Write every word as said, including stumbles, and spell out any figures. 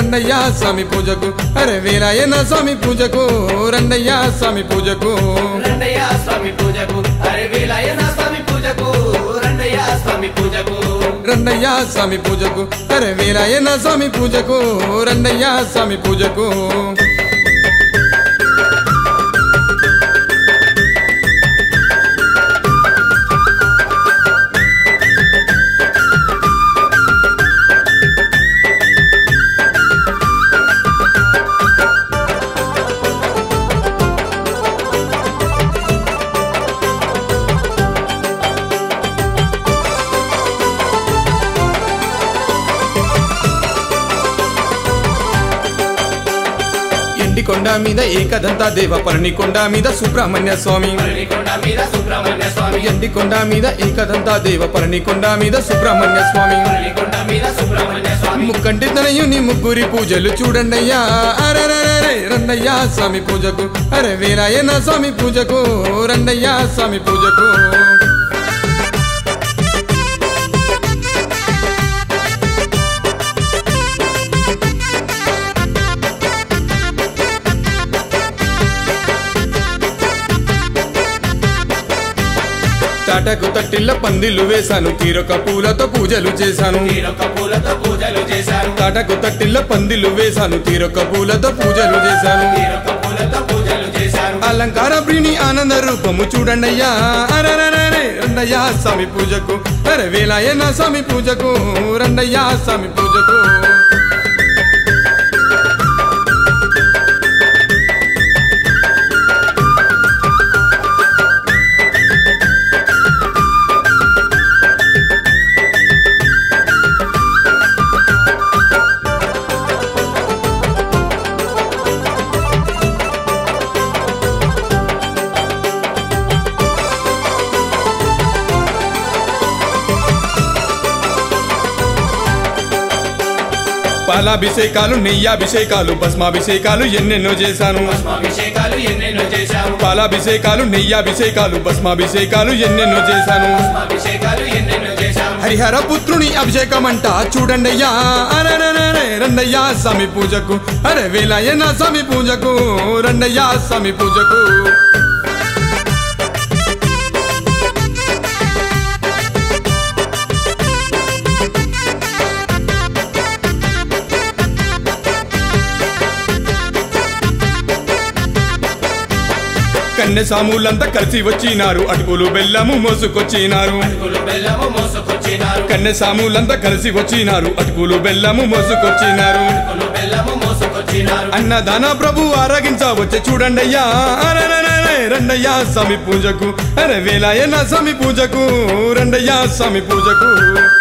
రండయ్యా స్వామి పూజకు అరే వేలాయన స్వామి పూజకు రండయ్యా స్వామి పూజకు రండయ్యా స్వామి పూజకు అరే వేలాయన స్వామి పూజకు రండయ్యా స్వామి పూజకు రండయ్యా స్వామి పూజకు అరే వేలాయన స్వామి పూజకు రండయ్యా స్వామి పూజకు కొండ మీద ఏకదంత దేవ పళని కొండ మీద సుబ్రహ్మణ్య స్వామి కొండ మీద సుబ్రహ్మణ్య స్వామి ఎండి కొండ మీద ఏకదంత దేవ పళని కొండ మీద సుబ్రహ్మణ్య స్వామి కొండ మీద సుబ్రహ్మణ్య స్వామి ముక్కంటి తనయుని ముగ్గురి పూజలు చూడండయ్యా అరే రండయ్యా స్వామి పూజకు అరే వేలాయన స్వామి పూజకు రండయ్యా స్వామి పూజకు తాటకు తట్టిల్ల పందిళ్ళు వేశాను తీరొక పూలతో పూజలు చేశాను తీరొక పూలతో పూజలు చేశాను తాటకు తట్టిల్ల పందిళ్ళు వేశాను తీరొక పూలతో పూజలు చేశాను తీరొక పూలతో పూజలు చేశాను అలంకార ప్రిని ఆనంద రూపము చూడండయ్యా అరే రండయ్యా స్వామి పూజకు అరే వేలాయన స్వామి పూజకు రండయ్యా స్వామి పూజకు పాలాభిషేకాలు నెయ్యాభిషేకాలు భస్మాభిషేకాలు ఎన్నెన్నో చేశాను భస్మాభిషేకాలు ఎన్నెన్నో చేశాను పాలాభిషేకాలు నెయ్యాభిషేకాలు భస్మాభిషేకాలు ఎన్నెన్నో చేశాను భస్మాభిషేకాలు ఎన్నెన్నో చేశాను హరిహర పుత్రుని అభిషేకం అంట చూడండయ్యా అరే రండయ్యా స్వామి పూజకు అరే వేలాయన స్వామి పూజకు రండయ్యా స్వామి పూజకు కన్నె సాములంతా కలిసి వచ్చినారు అటుకులు బెల్లము మోసుకొచ్చినారు కన్నె సాములంతా కలిసి వచ్చినారు అటుకులు బెల్లము మోసుకొచ్చినారు అన్నదాన ప్రభు ఆరగించవచ్చే చూడండయ్యా అరే రండయ్యా స్వామి పూజకు అరే వేలాయన స్వామి పూజకు రండయ్యా స్వామి పూజకు